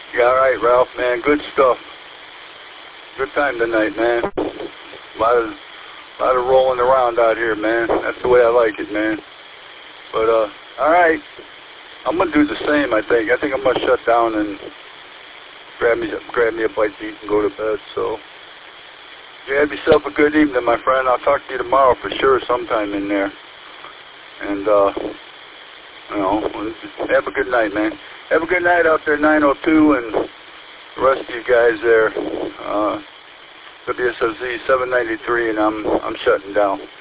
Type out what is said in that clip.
Yeah, all right, Ralph, man. Good stuff. Good time tonight, man. A lot of rolling around out here, man. That's the way I like it, man. But, all right. I'm going to do the same, I think. I think I'm going to shut down and grab me a bite to eat and go to bed. So, you have yourself a good evening, my friend. I'll talk to you tomorrow for sure sometime in there. And, you know, have a good night, man. Have a good night out there, 902, and the rest of you guys there. WSOZ 793, and I'm shutting down.